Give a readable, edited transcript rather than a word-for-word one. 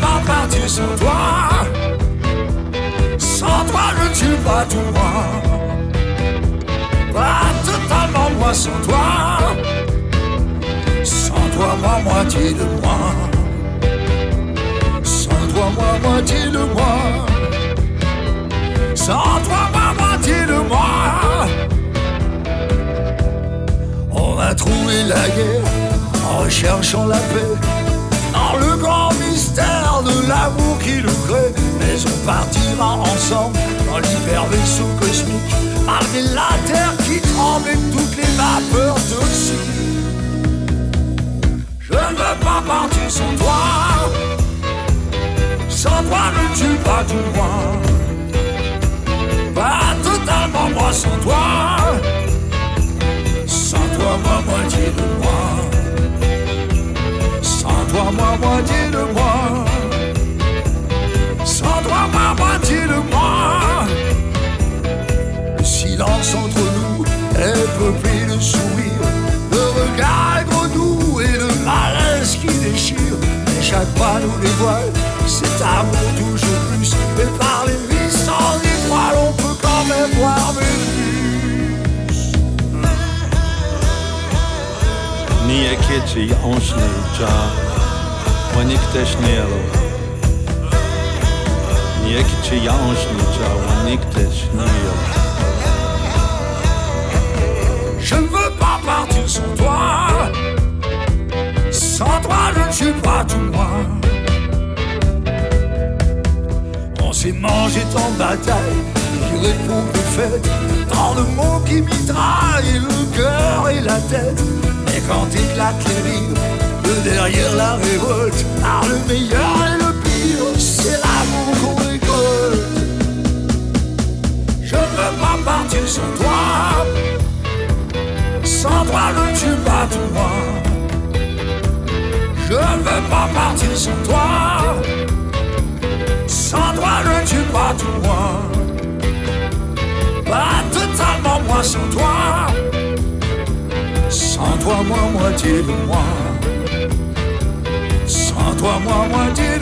pas partir sans toi. Sans toi je ne suis pas tout moi. Pas totalement moi sans toi. Sans toi moi moitié de moi. Sans toi moi moitié de moi. Sans toi moi moitié de moi. On a trouvé la guerre en cherchant la paix dans le grand mystère de l'amour qui nous crée. Mais on partira ensemble dans l'hyper-vaisseau cosmique, malgré la terre qui tremble et toutes les vapeurs toxiques. Je ne veux pas partir sans toi. Sans toi je ne suis pas tout moi. Pas totalement moi sans toi. Sans toi moi moitié de moi. Sans toi moi moitié de moi. Sans toi moi moitié de moi. Le silence entre nous est peuplé de sourires, de regards grenouilles et de malaise qui déchire. Mais chaque pas nous dévoile cet amour toujours plus. Et par les 800 étoiles on peut quand même voir Vénus. Nie kieci onszny cza, łanik też nie lo. Nie kieci onszny cza, łanik też nie lo. Je ne veux pas partir sans toi. Sans toi je ne suis pas tout moi. On s'est mangé tant de batailles qui répondent de fait, tant de mots qui mitraillent le cœur et la tête. Et quand éclate les rires de derrière la révolte, par le meilleur et le pire, c'est l'amour qu'on récolte. Je ne veux pas partir sans toi. Sans toi je ne suis pas tout moi. Je ne veux pas partir sans toi. Sans toi je ne suis pas tout moi. Pas totalement moi sans toi. Sans toi moi moitié de moi. Sans toi moi moitié